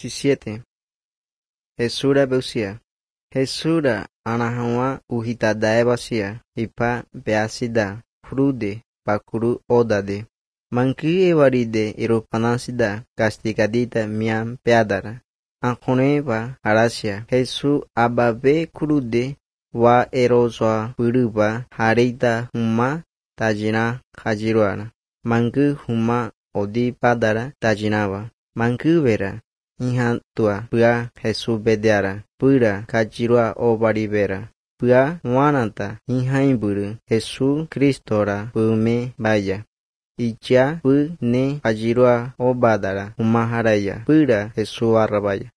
17. Jesura beusia. Jesura anahawa uhitadae basia. Ipa beasida. Frude pakuru odade. Manki evaride iropanasida. Castigadita miam peadara. Anconeva arasia. Jesu ababe kurude. Wa erozwa puruba harita huma tajina kajiruana. Manku huma odi padara tajinaba. Manku vera. Inhantua pua Jesu bedeara. Pura kajirua obaribera. Pua wananta inhaimburu Jesu Kristora pume vaya. Icha pu ne kajirua obadara humaharaya. Pura Jesu arrabaya.